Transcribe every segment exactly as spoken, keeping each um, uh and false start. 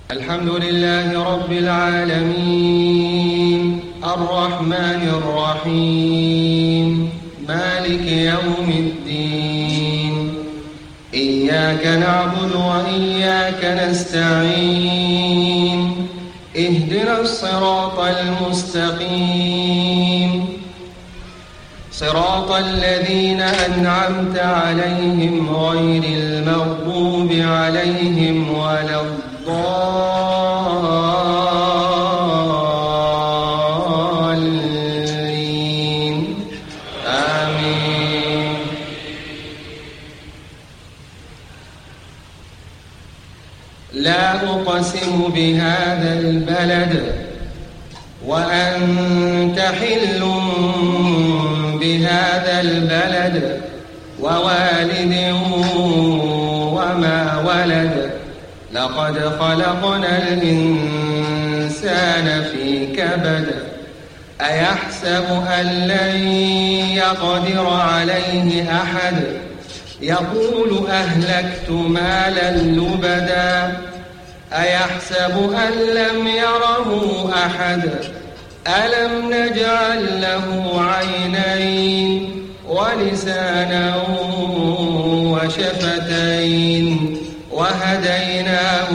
الحمد لله رب العالمين الرحمن الرحيم مالك يوم الدين إياك نعبد وإياك نستعين اهدنا الصراط المستقيم صراط الذين أنعمت عليهم غير المغضوب عليهم ولا الضالين آمين. لا أقسم بهذا البلد وأنت حل بهذا البلد ووالد وما ولد لقد خلقنا الإنسان في كبد أيحسب أن لن يقدر عليه أحد يقول أهلكت مالا لبدا أيحسب أن لم يره أحد ألم نجعل له عينين ولسانا وشفتين وهديناه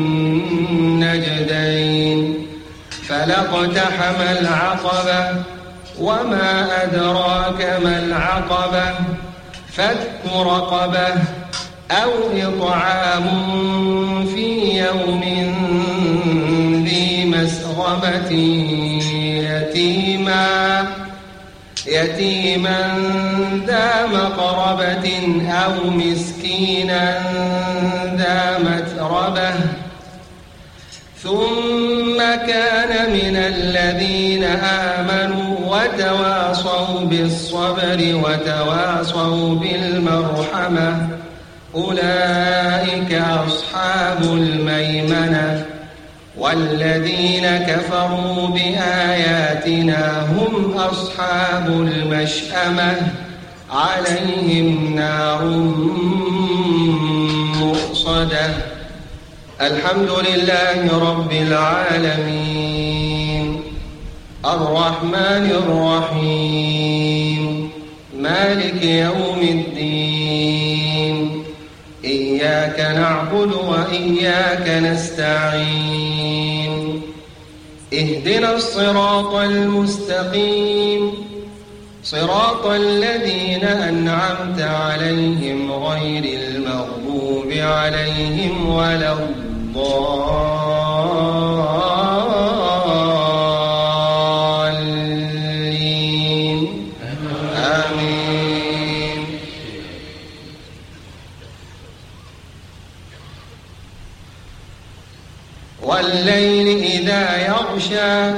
النجدين فلاقتحم العقبة وما أدراك ما العقبة فك رقبة أو إطعام في يوم ذي مسغبة يتيما يتيما ذا مقربة أو مسكينا ذا متربة ثم كان من الذين آمنوا وتواصوا بالصبر وتواصوا بالمرحمة أولئك أصحاب الميمنة والذين كفروا بآياتنا هم أصحاب المشأمة عليهم نار مؤصدة. الحمد لله رب العالمين الرحمن الرحيم مالك يوم الدين إياك نعبد وإياك نستعين اهدنا الصراط المستقيم صراط الذين أنعمت عليهم غير المغضوب عليهم ولا الضالين آمين. والليل إذا يغشى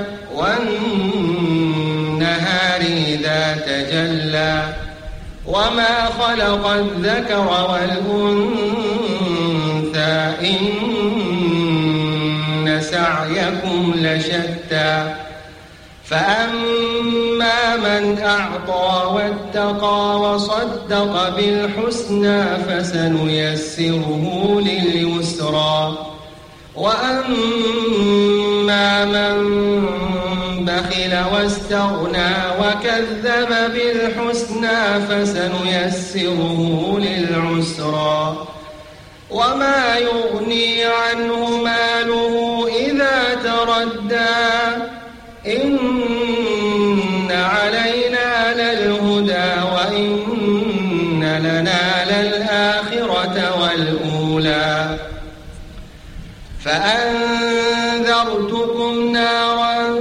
والنهار إذا تجلى وما خلق الذكر والأنثى إن سعيكم لشتى فأما من أعطى واتقى وصدق بالحسنى فسنيسره لليسرى وأما من بخل واستغنى وكذب بالحسنى فسنيسره للعسرى وما يغني عنه ماله إذا تردى إن علينا للهدى وإن لنا للآخرة والأولى فأنذرتكم نارا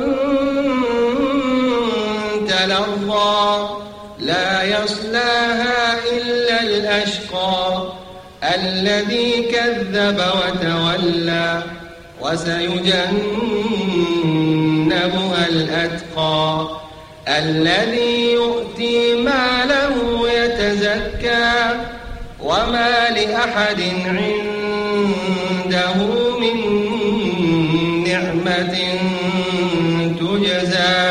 تلظى لا يصلاها إلا الأشقى الذي كذب وتولى وسيجنبها الأتقى الذي يؤتي ماله يتزكى وما لأحد عنده من نعمة تجزى